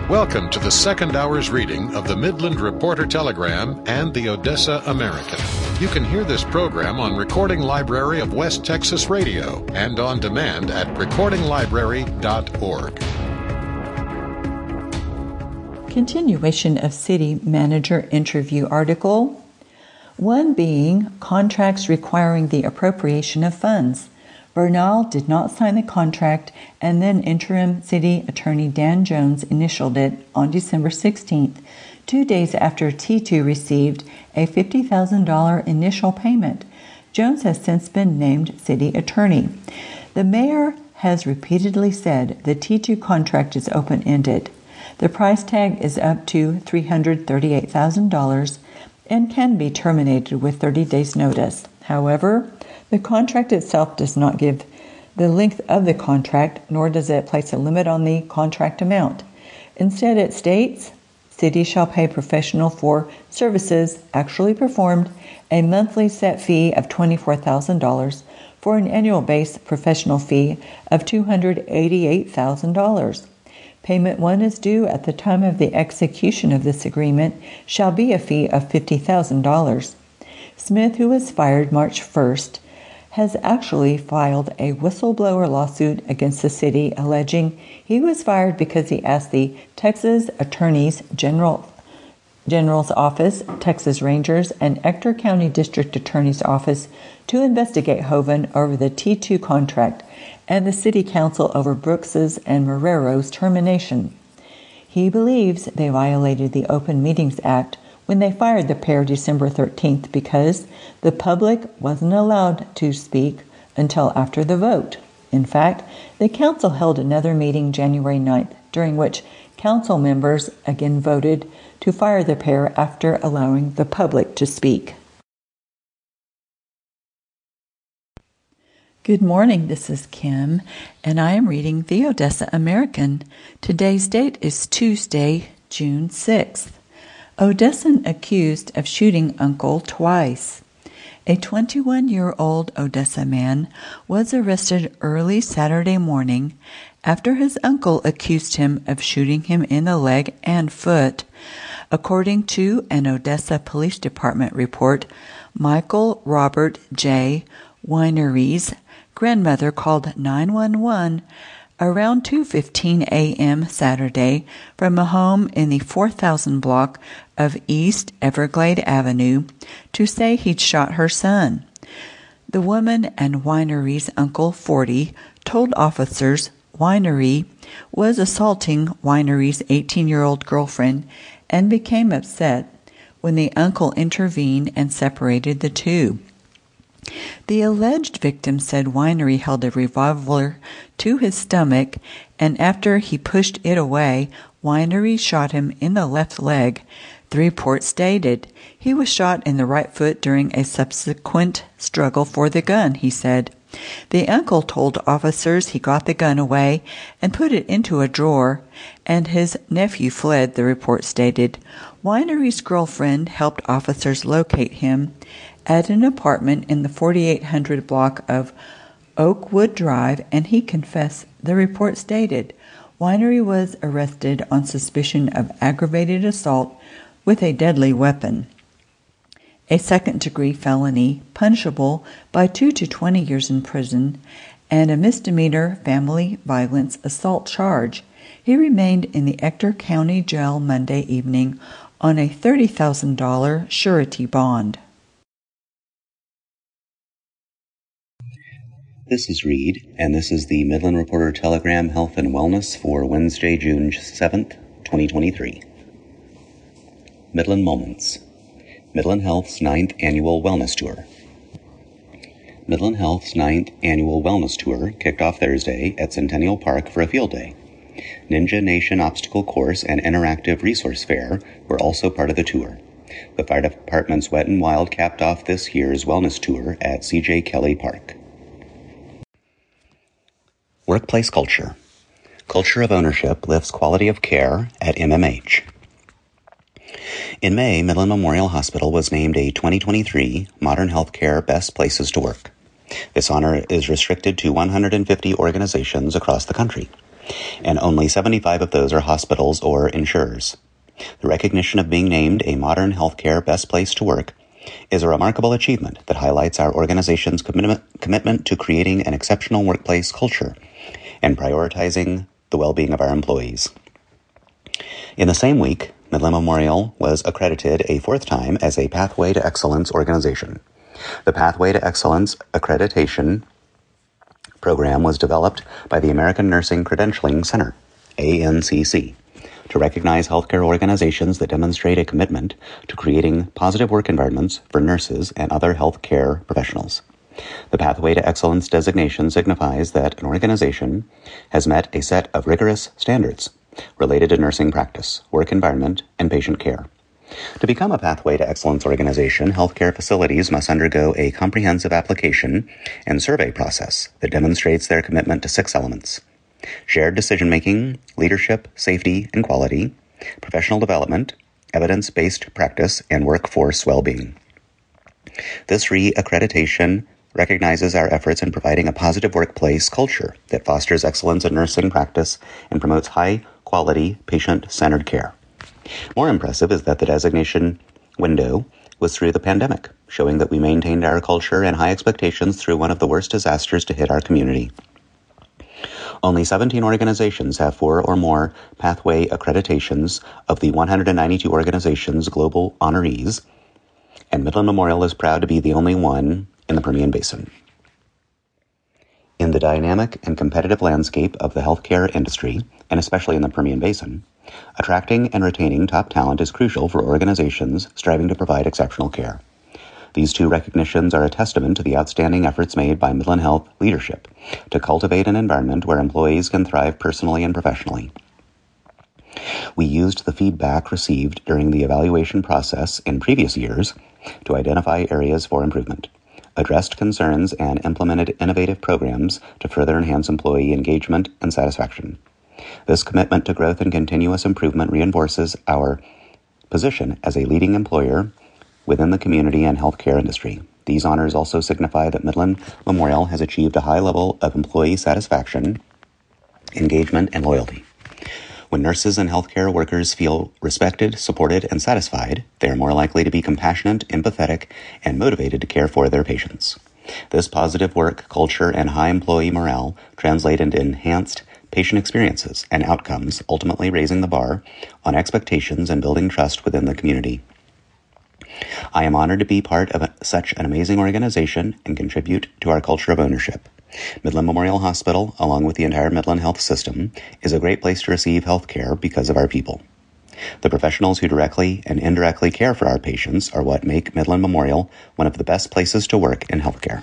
Welcome to the second hour's reading of the Midland Reporter Telegram and the Odessa American. You can hear this program on Recording Library of West Texas Radio and on demand at recordinglibrary.org. Continuation of City Manager interview article. One being contracts requiring the appropriation of funds. Bernal did not sign the contract, and then interim city attorney Dan Jones initialed it on December 16th, 2 days after T2 received a $50,000 initial payment. Jones has since been named city attorney. The mayor has repeatedly said the T2 contract is open-ended. The price tag is up to $338,000 and can be terminated with 30 days' notice. However, the contract itself does not give the length of the contract, nor does it place a limit on the contract amount. Instead, it states, City shall pay professional for services actually performed a monthly set fee of $24,000 for an annual base professional fee of $288,000. Payment 1 is due at the time of the execution of this agreement shall be a fee of $50,000. Smith, who was fired March 1st, has actually filed a whistleblower lawsuit against the city alleging he was fired because he asked the Texas Attorney General's Office, Texas Rangers, and Ector County District Attorney's Office to investigate Hoven over the T2 contract and the City Council over Brooks's and Marrero's termination. He believes they violated the Open Meetings Act when they fired the pair December 13th because the public wasn't allowed to speak until after the vote. In fact, the council held another meeting January 9th, during which council members again voted to fire the pair after allowing the public to speak. Good morning, this is Kim, and I am reading the Odessa American. Today's date is Tuesday, June 6th. Odessan accused of shooting uncle twice. A 21-year-old Odessa man was arrested early Saturday morning after his uncle accused him of shooting him in the leg and foot. According to an Odessa Police Department report, Michael Robert J. Winery's grandmother called 911 around 2:15 a.m. Saturday from a home in the 4000 block of East Everglade Avenue to say he'd shot her son. The woman and Winery's uncle, 40, told officers Winery was assaulting Winery's 18-year-old girlfriend and became upset when the uncle intervened and separated the two. The alleged victim said Winery held a revolver to his stomach, and after he pushed it away, Winery shot him in the left leg. The report stated he was shot in the right foot during a subsequent struggle for the gun, he said. The uncle told officers he got the gun away and put it into a drawer, and his nephew fled, the report stated. Winery's girlfriend helped officers locate him at an apartment in the 4800 block of Oakwood Drive, and he confessed, the report stated. Winery was arrested on suspicion of aggravated assault with a deadly weapon, a second-degree felony punishable by 2 to 20 years in prison, and a misdemeanor family violence assault charge. He remained in the Ector County Jail Monday evening on a $30,000 surety bond. This is Reed, and this is the Midland Reporter Telegram Health and Wellness for Wednesday, June 7th, 2023. Midland Moments. Midland Health's 9th Annual Wellness Tour. Midland Health's 9th Annual Wellness Tour kicked off Thursday at Centennial Park for a field day. Ninja Nation Obstacle Course and Interactive Resource Fair were also part of the tour. The Fire Department's Wet n Wild capped off this year's wellness tour at C.J. Kelly Park. Workplace culture. Culture of ownership lifts quality of care at MMH. In May, Midland Memorial Hospital was named a 2023 Modern Healthcare Best Places to Work. This honor is restricted to 150 organizations across the country. and only 75 of those are hospitals or insurers. The recognition of being named a modern healthcare best place to work is a remarkable achievement that highlights our organization's commitment to creating an exceptional workplace culture and prioritizing the well-being of our employees. In the same week, Midland Memorial was accredited a fourth time as a Pathway to Excellence organization. The Pathway to Excellence accreditation program was developed by the American Nursing Credentialing Center, ANCC, to recognize healthcare organizations that demonstrate a commitment to creating positive work environments for nurses and other healthcare professionals. The Pathway to Excellence designation signifies that an organization has met a set of rigorous standards related to nursing practice, work environment, and patient care. To become a Pathway to Excellence organization, healthcare facilities must undergo a comprehensive application and survey process that demonstrates their commitment to 6 elements: shared decision-making, leadership, safety, and quality, professional development, evidence-based practice, and workforce well-being. This re-accreditation recognizes our efforts in providing a positive workplace culture that fosters excellence in nursing practice and promotes high-quality, patient-centered care. More impressive is that the designation window was through the pandemic, showing that we maintained our culture and high expectations through one of the worst disasters to hit our community. Only 17 organizations have 4 or more Pathway accreditations of the 192 organizations' global honorees, and Midland Memorial is proud to be the only one in the Permian Basin. In the dynamic and competitive landscape of the healthcare industry, and especially in the Permian Basin, attracting and retaining top talent is crucial for organizations striving to provide exceptional care. These 2 recognitions are a testament to the outstanding efforts made by Midland Health leadership to cultivate an environment where employees can thrive personally and professionally. We used the feedback received during the evaluation process in previous years to identify areas for improvement, addressed concerns, and implemented innovative programs to further enhance employee engagement and satisfaction. This commitment to growth and continuous improvement reinforces our position as a leading employer within the community and healthcare industry. These honors also signify that Midland Memorial has achieved a high level of employee satisfaction, engagement, and loyalty. When nurses and healthcare workers feel respected, supported, and satisfied, they are more likely to be compassionate, empathetic, and motivated to care for their patients. This positive work culture and high employee morale translate into enhanced patient experiences and outcomes, ultimately raising the bar on expectations and building trust within the community. I am honored to be part of such an amazing organization and contribute to our culture of ownership. Midland Memorial Hospital, along with the entire Midland Health System, is a great place to receive health care because of our people. The professionals who directly and indirectly care for our patients are what make Midland Memorial one of the best places to work in healthcare.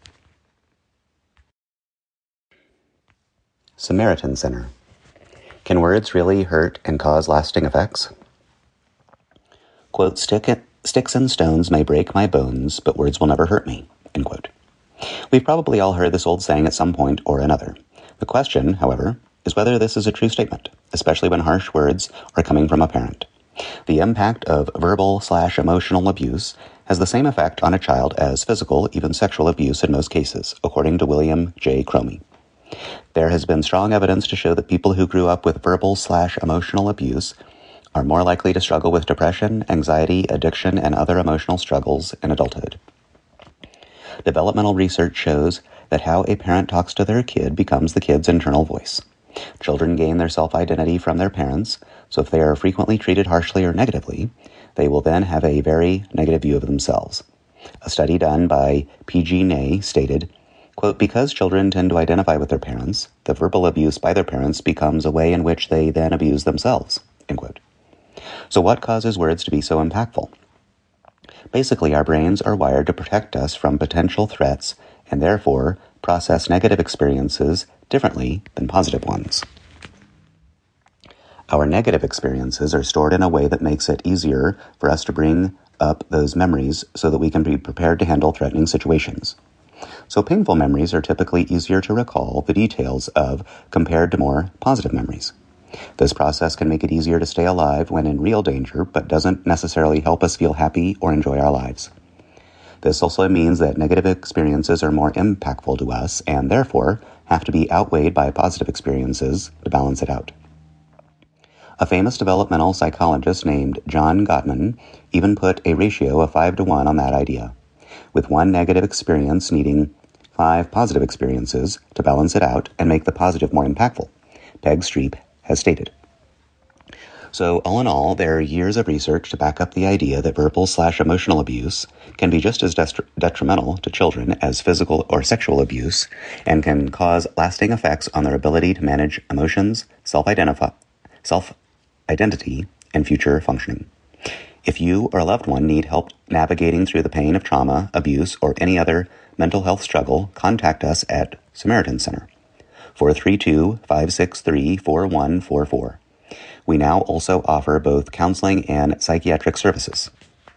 Samaritan Center. Can words really hurt and cause lasting effects? Quote, sticks and stones may break my bones, but words will never hurt me, end quote. We've probably all heard this old saying at some point or another. The question, however, is whether this is a true statement, especially when harsh words are coming from a parent. The impact of verbal/emotional abuse has the same effect on a child as physical, even sexual abuse in most cases, according to William J. Cromie. There has been strong evidence to show that people who grew up with verbal/emotional abuse are more likely to struggle with depression, anxiety, addiction, and other emotional struggles in adulthood. Developmental research shows that how a parent talks to their kid becomes the kid's internal voice. Children gain their self-identity from their parents, so if they are frequently treated harshly or negatively, they will then have a very negative view of themselves. A study done by P.G. Ney stated, quote, because children tend to identify with their parents, the verbal abuse by their parents becomes a way in which they then abuse themselves, end quote. So what causes words to be so impactful? Basically, our brains are wired to protect us from potential threats and therefore process negative experiences differently than positive ones. Our negative experiences are stored in a way that makes it easier for us to bring up those memories so that we can be prepared to handle threatening situations. So painful memories are typically easier to recall the details of compared to more positive memories. This process can make it easier to stay alive when in real danger, but doesn't necessarily help us feel happy or enjoy our lives. This also means that negative experiences are more impactful to us and therefore have to be outweighed by positive experiences to balance it out. A famous developmental psychologist named John Gottman even put a ratio of 5-to-1 on that idea, with one negative experience needing 5 positive experiences to balance it out and make the positive more impactful, Peg Streep has stated. So, all in all, there are years of research to back up the idea that verbal/emotional abuse can be just as detrimental to children as physical or sexual abuse and can cause lasting effects on their ability to manage emotions, self-identity, and future functioning. If you or a loved one need help navigating through the pain of trauma, abuse, or any other mental health struggle, contact us at Samaritan Center, 432-563-4144. We now also offer both counseling and psychiatric services.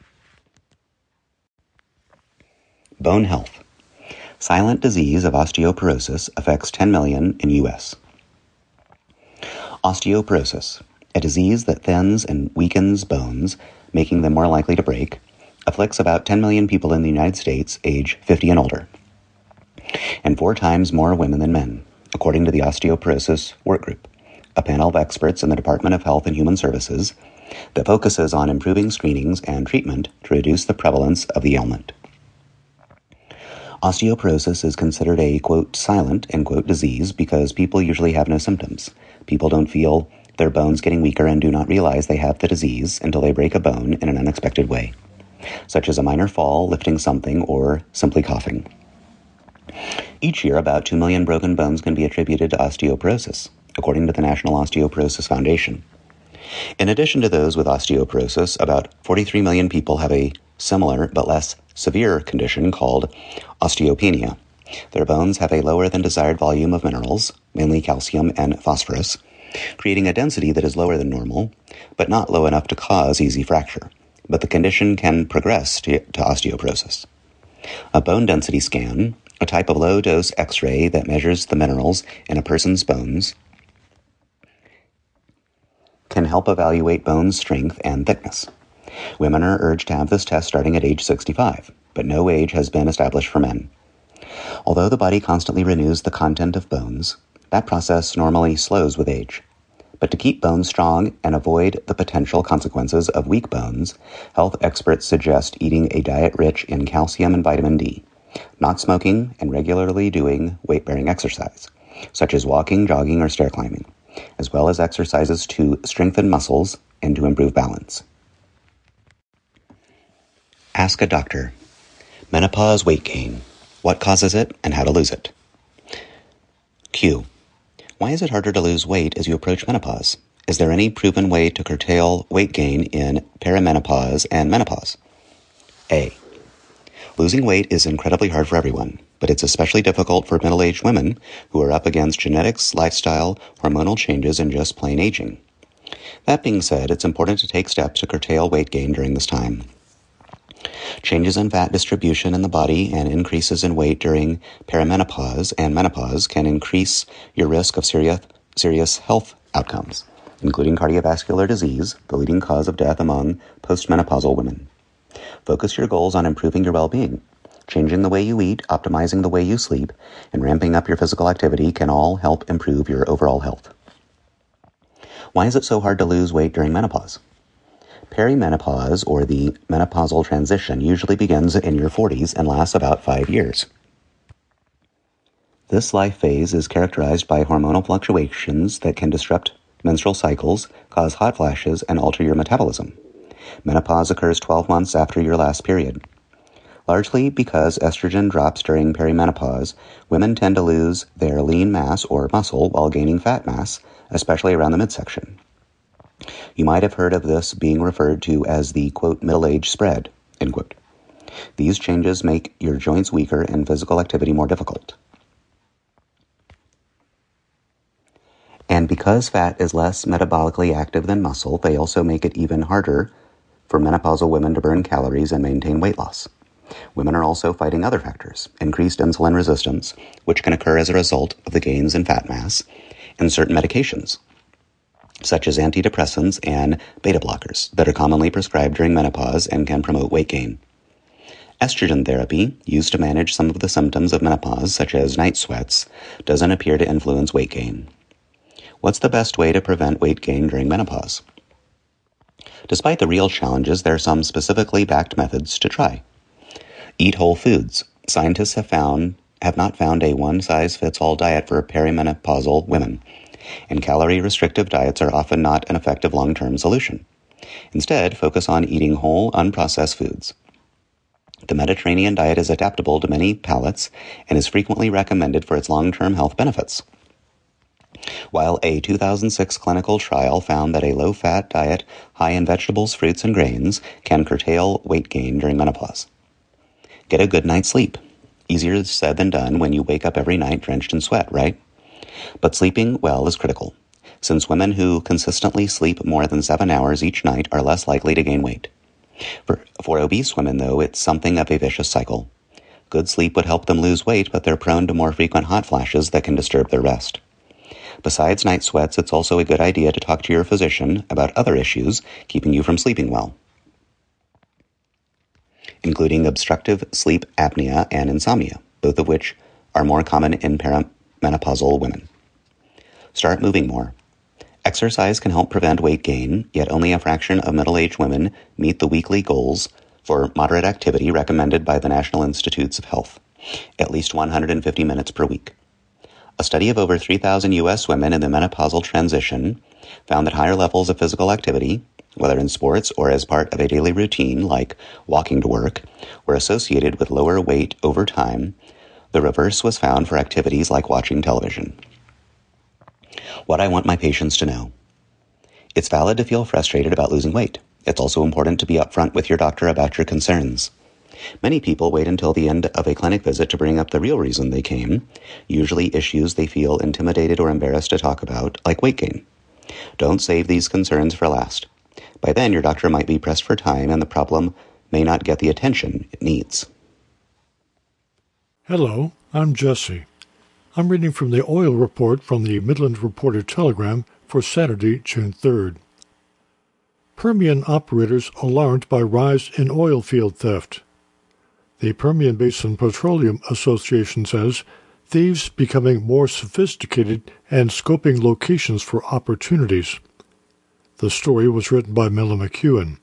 Bone health. Silent disease of osteoporosis affects 10 million in U.S. Osteoporosis, a disease that thins and weakens bones, making them more likely to break, afflicts about 10 million people in the United States age 50 and older, and 4 times more women than men, according to the Osteoporosis Work Group, a panel of experts in the Department of Health and Human Services that focuses on improving screenings and treatment to reduce the prevalence of the ailment. Osteoporosis is considered a, quote, silent, end quote, disease because people usually have no symptoms. People don't feel their bones getting weaker and do not realize they have the disease until they break a bone in an unexpected way, such as a minor fall, lifting something, or simply coughing. Each year, about 2 million broken bones can be attributed to osteoporosis, according to the National Osteoporosis Foundation. In addition to those with osteoporosis, about 43 million people have a similar but less severe condition called osteopenia. Their bones have a lower than desired volume of minerals, mainly calcium and phosphorus, creating a density that is lower than normal, but not low enough to cause easy fracture. But the condition can progress to osteoporosis. A bone density scan, a type of low-dose X-ray that measures the minerals in a person's bones, can help evaluate bone strength and thickness. Women are urged to have this test starting at age 65, but no age has been established for men. Although the body constantly renews the content of bones, that process normally slows with age. But to keep bones strong and avoid the potential consequences of weak bones, health experts suggest eating a diet rich in calcium and vitamin D, not smoking, and regularly doing weight-bearing exercise, such as walking, jogging, or stair climbing, as well as exercises to strengthen muscles and to improve balance. Ask a doctor. Menopause weight gain. What causes it and how to lose it? Q. Why is it harder to lose weight as you approach menopause? Is there any proven way to curtail weight gain in perimenopause and menopause? A. Losing weight is incredibly hard for everyone, but it's especially difficult for middle-aged women who are up against genetics, lifestyle, hormonal changes, and just plain aging. That being said, it's important to take steps to curtail weight gain during this time. Changes in fat distribution in the body and increases in weight during perimenopause and menopause can increase your risk of serious health outcomes, including cardiovascular disease, the leading cause of death among postmenopausal women. Focus your goals on improving your well-being. Changing the way you eat, optimizing the way you sleep, and ramping up your physical activity can all help improve your overall health. Why is it so hard to lose weight during menopause? Perimenopause, or the menopausal transition, usually begins in your 40s and lasts about 5 years. This life phase is characterized by hormonal fluctuations that can disrupt menstrual cycles, cause hot flashes, and alter your metabolism. Menopause occurs 12 months after your last period. Largely because estrogen drops during perimenopause, women tend to lose their lean mass or muscle while gaining fat mass, especially around the midsection. You might have heard of this being referred to as the, quote, middle age spread, end quote. These changes make your joints weaker and physical activity more difficult. And because fat is less metabolically active than muscle, they also make it even harder for menopausal women to burn calories and maintain weight loss. Women are also fighting other factors, increased insulin resistance, which can occur as a result of the gains in fat mass, and certain medications, such as antidepressants and beta blockers that are commonly prescribed during menopause and can promote weight gain. Estrogen therapy, used to manage some of the symptoms of menopause, such as night sweats, doesn't appear to influence weight gain. What's the best way to prevent weight gain during menopause? Despite the real challenges, there are some specifically backed methods to try. Eat whole foods. Scientists have not found a one-size-fits-all diet for perimenopausal women, and calorie-restrictive diets are often not an effective long-term solution. Instead, focus on eating whole, unprocessed foods. The Mediterranean diet is adaptable to many palates and is frequently recommended for its long-term health benefits. While a 2006 clinical trial found that a low-fat diet high in vegetables, fruits, and grains can curtail weight gain during menopause. Get a good night's sleep. Easier said than done when you wake up every night drenched in sweat, right? But sleeping well is critical, since women who consistently sleep more than 7 hours each night are less likely to gain weight. For obese women, though, it's something of a vicious cycle. Good sleep would help them lose weight, but they're prone to more frequent hot flashes that can disturb their rest. Besides night sweats, it's also a good idea to talk to your physician about other issues keeping you from sleeping well, including obstructive sleep apnea and insomnia, both of which are more common in perimenopausal women. Start moving more. Exercise can help prevent weight gain, yet only a fraction of middle-aged women meet the weekly goals for moderate activity recommended by the National Institutes of Health, at least 150 minutes per week. A study of over 3,000 U.S. women in the menopausal transition found that higher levels of physical activity, whether in sports or as part of a daily routine like walking to work, were associated with lower weight over time. The reverse was found for activities like watching television. What I want my patients to know. It's valid to feel frustrated about losing weight. It's also important to be upfront with your doctor about your concerns. Many people wait until the end of a clinic visit to bring up the real reason they came, usually issues they feel intimidated or embarrassed to talk about, like weight gain. Don't save these concerns for last. By then, your doctor might be pressed for time and the problem may not get the attention it needs. Hello, I'm Jesse. I'm reading from the oil report from the Midland Reporter-Telegram for Saturday, June 3rd. Permian operators alarmed by rise in oil field theft. The Permian Basin Petroleum Association says thieves becoming more sophisticated and scoping locations for opportunities. The story was written by Milla McEwen.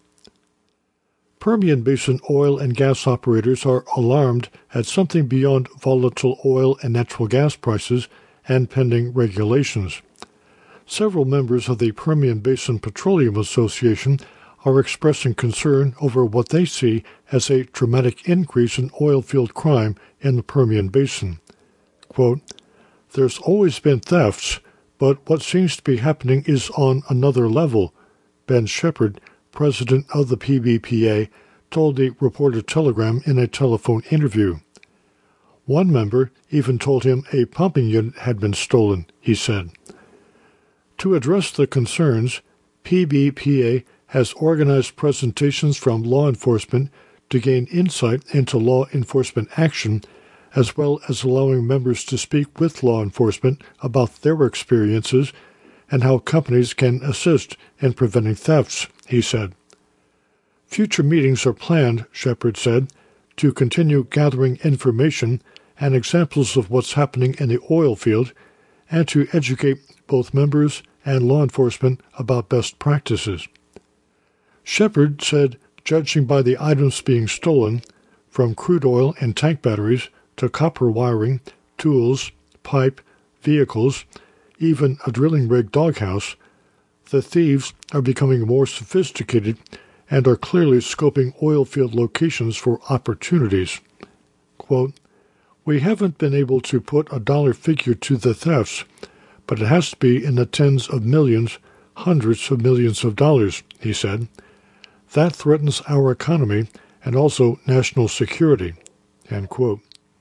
Permian Basin oil and gas operators are alarmed at something beyond volatile oil and natural gas prices and pending regulations. Several members of the Permian Basin Petroleum Association are expressing concern over what they see as a dramatic increase in oil field crime in the Permian Basin. Quote, "There's always been thefts, but what seems to be happening is on another level," Ben Shepard, president of the PBPA, told the Reporter-Telegram in a telephone interview. One member even told him a pumping unit had been stolen, he said. To address the concerns, PBPA has organized presentations from law enforcement to gain insight into law enforcement action, as well as allowing members to speak with law enforcement about their experiences and how companies can assist in preventing thefts, he said. Future meetings are planned, Shepard said, to continue gathering information and examples of what's happening in the oil field and to educate both members and law enforcement about best practices. Shepard said, judging by the items being stolen, from crude oil and tank batteries to copper wiring, tools, pipe, vehicles, even a drilling rig doghouse, the thieves are becoming more sophisticated and are clearly scoping oil field locations for opportunities. Quote, "We haven't been able to put a dollar figure to the thefts, but it has to be in the tens of millions, hundreds of millions of dollars," he said. "That threatens our economy and also national security." End quote.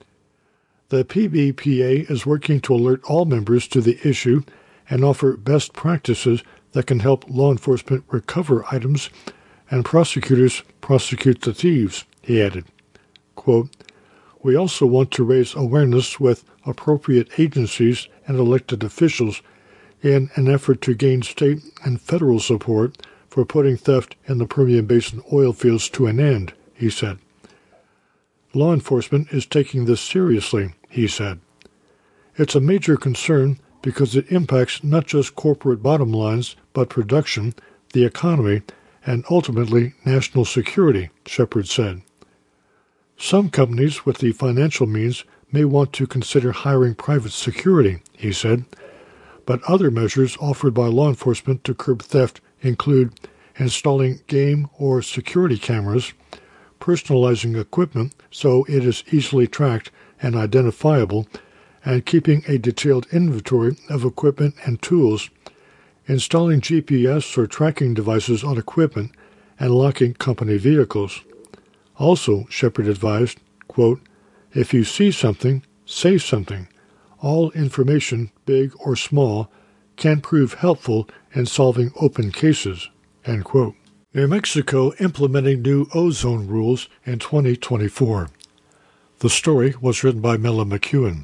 The PBPA is working to alert all members to the issue and offer best practices that can help law enforcement recover items and prosecutors prosecute the thieves, he added. Quote, "We also want to raise awareness with appropriate agencies and elected officials in an effort to gain state and federal support for putting theft in the Permian Basin oil fields to an end," he said. Law enforcement is taking this seriously, he said. It's a major concern because it impacts not just corporate bottom lines, but production, the economy, and ultimately national security, Shepard said. Some companies with the financial means may want to consider hiring private security, he said, but other measures offered by law enforcement to curb theft include installing game or security cameras, personalizing equipment so it is easily tracked and identifiable, and keeping a detailed inventory of equipment and tools, installing GPS or tracking devices on equipment, and locking company vehicles. Also, Shepard advised, quote, "If you see something, say something. All information, big or small, can prove helpful in solving open cases." End quote. New Mexico implementing new ozone rules in 2024. The story was written by Mela McEwen.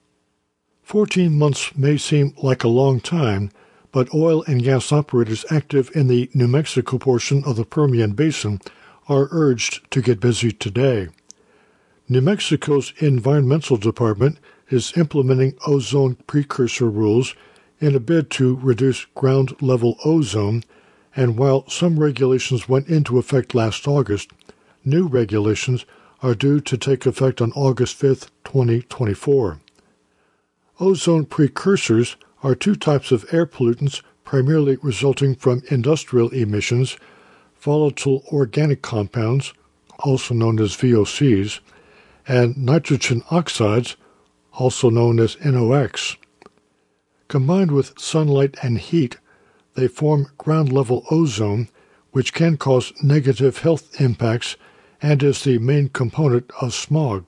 14 months may seem like a long time, but oil and gas operators active in the New Mexico portion of the Permian Basin are urged to get busy today. New Mexico's Environmental Department is implementing ozone precursor rules in a bid to reduce ground-level ozone, and while some regulations went into effect last August, new regulations are due to take effect on August 5, 2024. Ozone precursors are two types of air pollutants primarily resulting from industrial emissions, volatile organic compounds, also known as VOCs, and nitrogen oxides, also known as NOx. Combined with sunlight and heat, they form ground-level ozone, which can cause negative health impacts and is the main component of smog.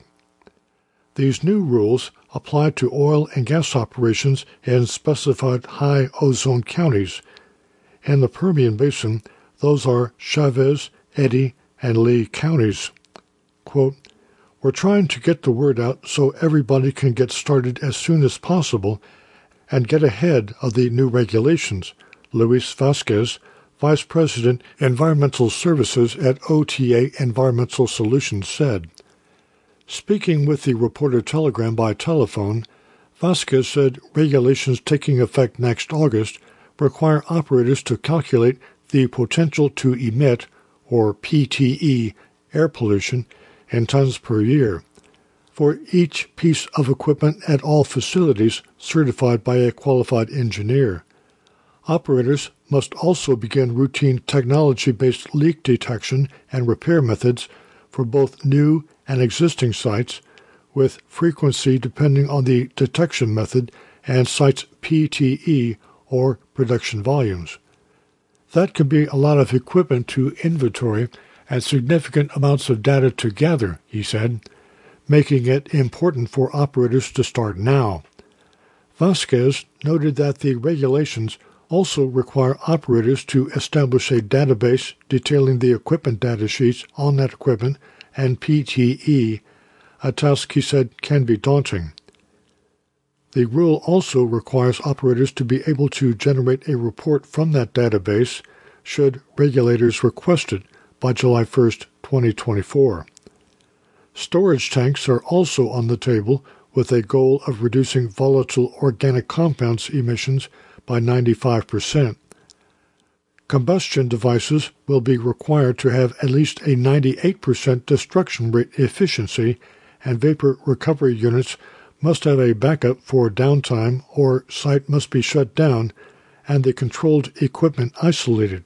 These new rules apply to oil and gas operations in specified high ozone counties. In the Permian Basin, those are Chavez, Eddy, and Lee counties. Quote, "We're trying to get the word out so everybody can get started as soon as possible and get ahead of the new regulations," Luis Vasquez, Vice President, Environmental Services at OTA Environmental Solutions, said. Speaking with the Reporter-Telegram by telephone, Vasquez said regulations taking effect next August require operators to calculate the potential to emit, or PTE, air pollution in tons per year, for each piece of equipment at all facilities certified by a qualified engineer. Operators must also begin routine technology-based leak detection and repair methods for both new and existing sites, with frequency depending on the detection method and site's PTE, or production volumes. That can be a lot of equipment to inventory and significant amounts of data to gather, he said, making it important for operators to start now. Vasquez noted that the regulations also require operators to establish a database detailing the equipment data sheets on that equipment and PTE, a task he said can be daunting. The rule also requires operators to be able to generate a report from that database should regulators request it by July 1, 2024. Storage tanks are also on the table with a goal of reducing volatile organic compounds emissions by 95%. Combustion devices will be required to have at least a 98% destruction rate efficiency, and vapor recovery units must have a backup for downtime or site must be shut down and the controlled equipment isolated.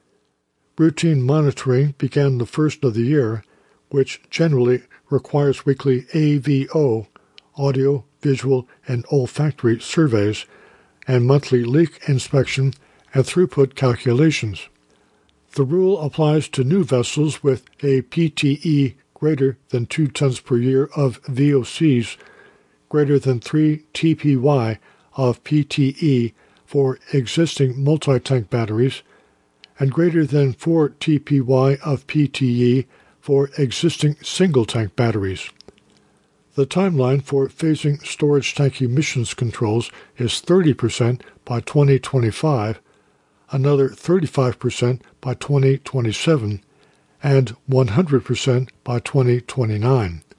Routine monitoring began the first of the year, which generally requires weekly AVO, audio, visual, and olfactory surveys, and monthly leak inspection and throughput calculations. The rule applies to new vessels with a PTE greater than 2 tons per year of VOCs, greater than 3 TPY of PTE for existing multi-tank batteries, and greater than 4 TPY of PTE for existing single-tank batteries. The timeline for phasing storage tank emissions controls is 30% by 2025, another 35% by 2027, and 100% by 2029.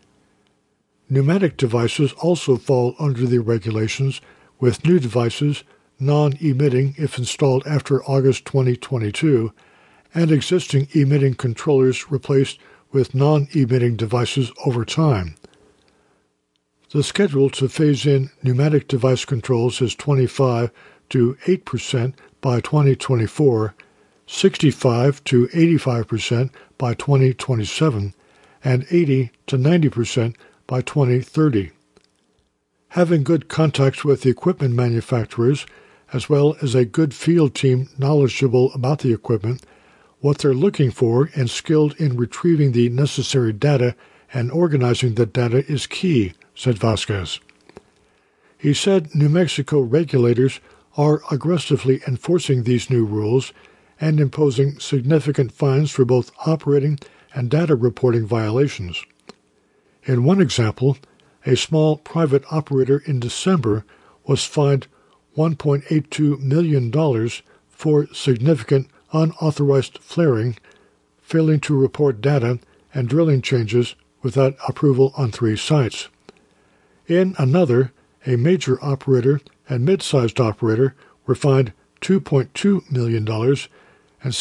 Pneumatic devices also fall under the regulations, with new devices non-emitting if installed after August 2022, and existing emitting controllers replaced with non-emitting devices over time. The schedule to phase in pneumatic device controls is 25 to 8% by 2024, 65 to 85% by 2027, and 80 to 90% by 2030. Having good contacts with the equipment manufacturers, as well as a good field team knowledgeable about the equipment, what they're looking for, and skilled in retrieving the necessary data and organizing the data is key, said Vasquez. He said New Mexico regulators are aggressively enforcing these new rules and imposing significant fines for both operating and data reporting violations. In one example, a small private operator in December was fined $1.82 million for significant unauthorized flaring, failing to report data, and drilling changes without approval on 3 sites. In another, a major operator and mid-sized operator were fined $2.2 million and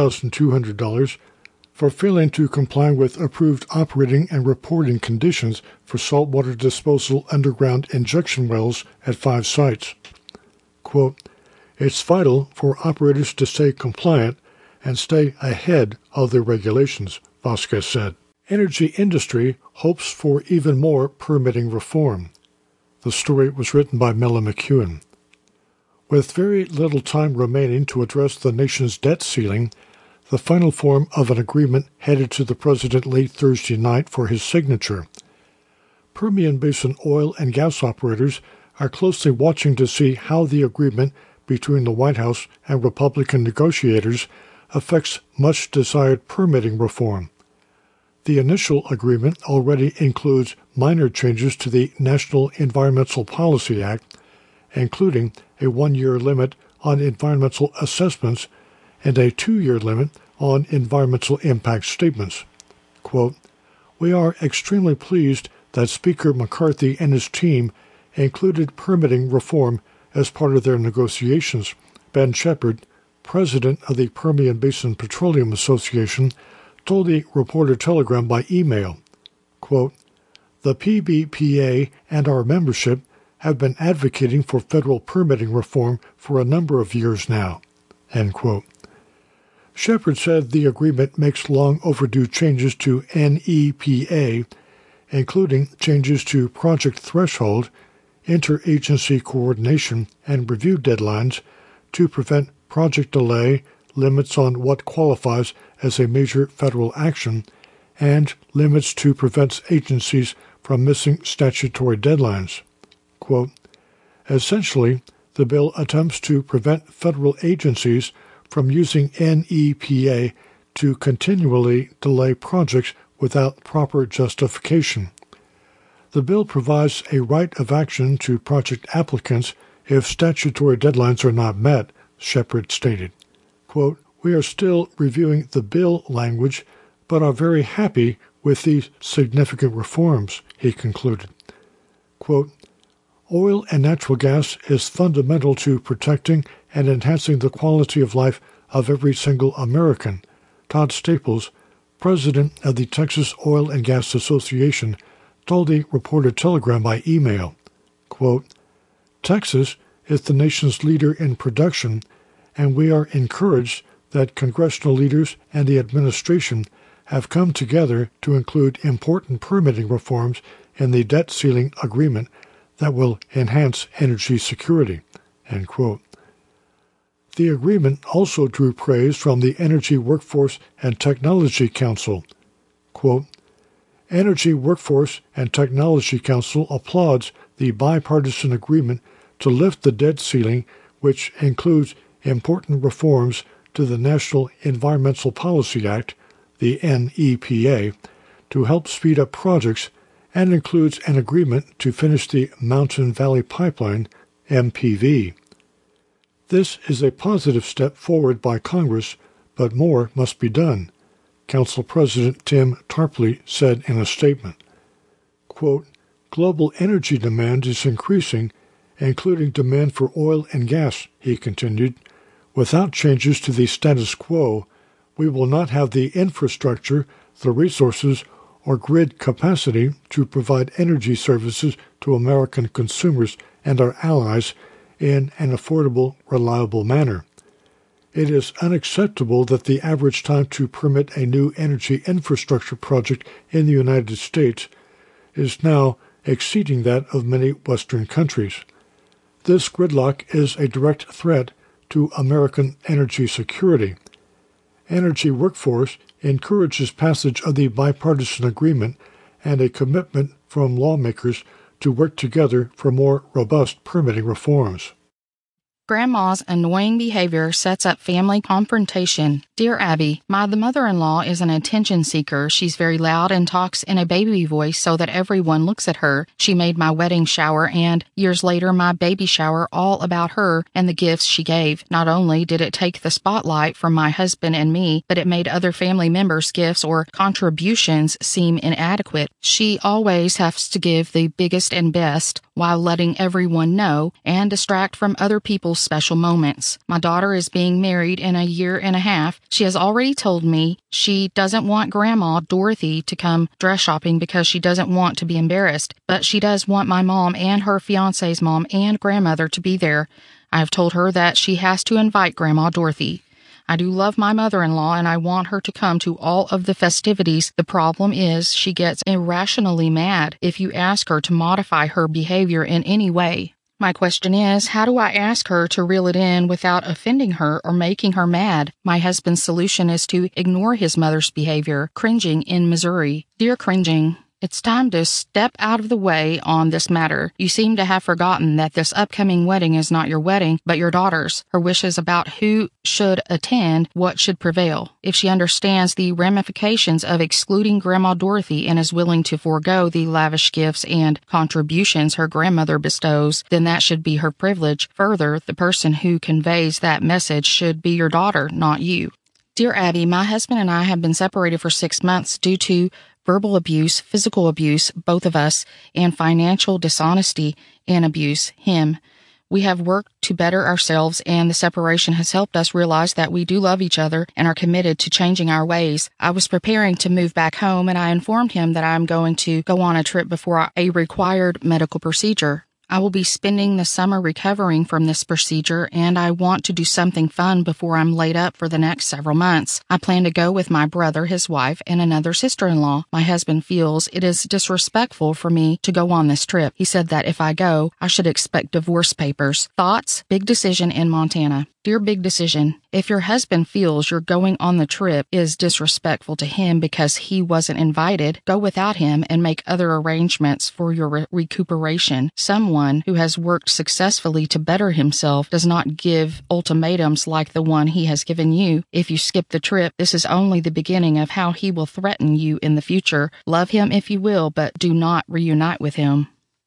$7,200 for failing to comply with approved operating and reporting conditions for saltwater disposal underground injection wells at 5 sites. Quote, "It's vital for operators to stay compliant and stay ahead of the regulations," Vasquez said. Energy industry hopes for even more permitting reform. The story was written by Mela McEwen. With very little time remaining to address the nation's debt ceiling, the final form of an agreement headed to the president late Thursday night for his signature. Permian Basin oil and gas operators are closely watching to see how the agreement between the White House and Republican negotiators affects much-desired permitting reform. The initial agreement already includes minor changes to the National Environmental Policy Act, including a 1-year limit on environmental assessments and a 2-year limit on environmental impact statements. Quote, "We are extremely pleased that Speaker McCarthy and his team included permitting reform as part of their negotiations," Ben Shepard, president of the Permian Basin Petroleum Association, told the Reporter-Telegram by email. Quote, "The PBPA and our membership have been advocating for federal permitting reform for a number of years now." End quote. Shepard said the agreement makes long overdue changes to NEPA, including changes to project threshold, interagency coordination, and review deadlines to prevent project delay, limits on what qualifies as a major federal action, and limits to prevent agencies from missing statutory deadlines. Quote, "Essentially, the bill attempts to prevent federal agencies from using NEPA to continually delay projects without proper justification. The bill provides a right of action to project applicants if statutory deadlines are not met," Shepard stated. Quote, "We are still reviewing the bill language, but are very happy with these significant reforms," he concluded. Quote, "Oil and natural gas is fundamental to protecting and enhancing the quality of life of every single American," Todd Staples, president of the Texas Oil and Gas Association, told the Reporter-Telegram by email. Quote, "Texas is the nation's leader in production, and we are encouraged that congressional leaders and the administration have come together to include important permitting reforms in the debt ceiling agreement that will enhance energy security." End quote. The agreement also drew praise from the Energy Workforce and Technology Council. Quote, "Energy Workforce and Technology Council applauds the bipartisan agreement to lift the debt ceiling, which includes important reforms to the National Environmental Policy Act, the NEPA, to help speed up projects, and includes an agreement to finish the Mountain Valley Pipeline, MPV. This is a positive step forward by Congress, but more must be done," Council President Tim Tarpley said in a statement. Quote, Global energy demand is increasing, including demand for oil and gas, he continued. Without changes to the status quo, we will not have the infrastructure, the resources, or grid capacity to provide energy services to American consumers and our allies in an affordable, reliable manner. It is unacceptable that the average time to permit a new energy infrastructure project in the United States is now exceeding that of many Western countries. This gridlock is a direct threat to American energy security. Energy Workforce encourages passage of the bipartisan agreement and a commitment from lawmakers to work together for more robust permitting reforms. Grandma's annoying behavior sets up family confrontation. Dear Abby, the mother-in-law is an attention seeker. She's very loud and talks in a baby voice so that everyone looks at her. She made my wedding shower and, years later, my baby shower all about her and the gifts she gave. Not only did it take the spotlight from my husband and me, but it made other family members' gifts or contributions seem inadequate. She always has to give the biggest and best while letting everyone know and distract from other people's special moments. My daughter is being married in a year and a half. She has already told me she doesn't want Grandma Dorothy to come dress shopping because she doesn't want to be embarrassed, but she does want my mom and her fiance's mom and grandmother to be there. I have told her that she has to invite Grandma Dorothy. I do love my mother-in-law and I want her to come to all of the festivities. The problem is she gets irrationally mad if you ask her to modify her behavior in any way. My question is, how do I ask her to reel it in without offending her or making her mad? My husband's solution is to ignore his mother's behavior. Cringing in Missouri. Dear Cringing, it's time to step out of the way on this matter. You seem to have forgotten that this upcoming wedding is not your wedding, but your daughter's. Her wishes about who should attend, what should prevail. If she understands the ramifications of excluding Grandma Dorothy and is willing to forego the lavish gifts and contributions her grandmother bestows, then that should be her privilege. Further, the person who conveys that message should be your daughter, not you. Dear Abby, my husband and I have been separated for 6 months due to verbal abuse, physical abuse, both of us, and financial dishonesty and abuse, him. We have worked to better ourselves, and the separation has helped us realize that we do love each other and are committed to changing our ways. I was preparing to move back home, and I informed him that I am going to go on a trip before a required medical procedure. I will be spending the summer recovering from this procedure, and I want to do something fun before I'm laid up for the next several months. I plan to go with my brother, his wife, and another sister-in-law. My husband feels it is disrespectful for me to go on this trip. He said that if I go, I should expect divorce papers. Thoughts? Big decision in Montana. Dear Big Decision, if your husband feels your going on the trip is disrespectful to him because he wasn't invited, go without him and make other arrangements for your recuperation. Someone who has worked successfully to better himself does not give ultimatums like the one he has given you. If you skip the trip, this is only the beginning of how he will threaten you in the future. Love him if you will, but do not reunite with him.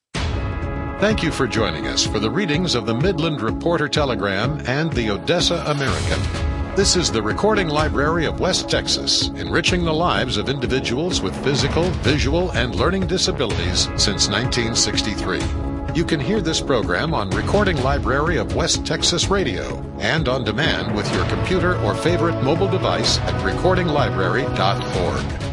Thank you for joining us for the readings of the Midland Reporter Telegram and the Odessa American. This is the Recording Library of West Texas, enriching the lives of individuals with physical, visual, and learning disabilities since 1963. You can hear this program on Recording Library of West Texas Radio and on demand with your computer or favorite mobile device at recordinglibrary.org.